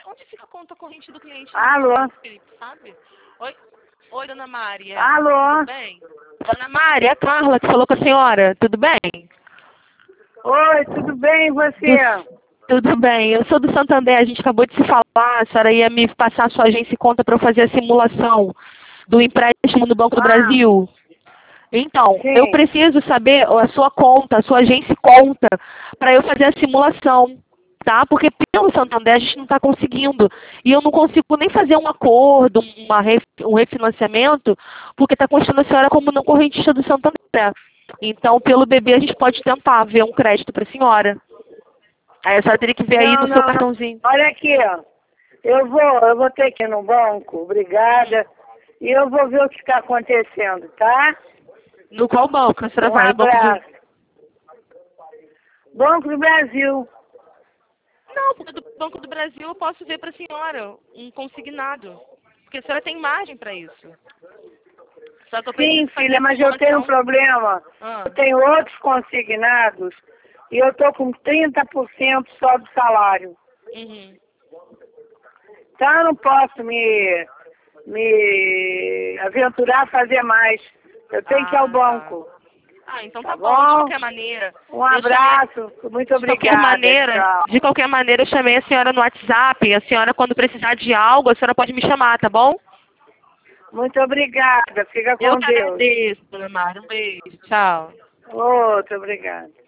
onde fica a conta corrente do cliente? Alô? Felipe, sabe? Oi, dona Maria. Alô? Tudo bem? Dona Maria, a Carla que falou com a senhora. Tudo bem? Oi, tudo bem e você? Tudo bem. Eu sou do Santander. A gente acabou de se falar. A senhora ia me passar a sua agência e conta para eu fazer a simulação do empréstimo no Banco do Brasil. Então, eu Sim. preciso saber a sua conta, a sua agência e conta, para eu fazer a simulação, tá? Porque pelo Santander a gente não está conseguindo. E eu não consigo nem fazer um acordo, um refinanciamento, porque está constando a senhora como não correntista do Santander. Então, pelo BB a gente pode tentar ver um crédito para a senhora. Aí a senhora teria que ver aí no seu Não. cartãozinho. Olha aqui, ó. Eu vou ter que ir no banco, obrigada. E eu vou ver o que está acontecendo, tá? No qual banco a senhora Um vai? abraço. Banco do Brasil. Não, porque do Banco do Brasil eu posso ver para a senhora um consignado. Porque a senhora tem margem para isso. Só que eu Sim, preciso fazer filha, a mas eu tenho um simulação. problema. Eu tenho outros consignados e eu tô com 30% só do salário. Uhum. Então eu não posso me aventurar a fazer mais. Eu tenho que ir ao banco. Então Tá tá bom, de bom? qualquer maneira. Um abraço, muito De qualquer obrigada. maneira, Tchau. de qualquer maneira, eu chamei a senhora no WhatsApp. A senhora, quando precisar de algo, a senhora pode me chamar, tá bom? Muito obrigada. Fica Eu com que Deus. agradeço, dona Mara. Um beijo. Tchau. Outro, obrigada.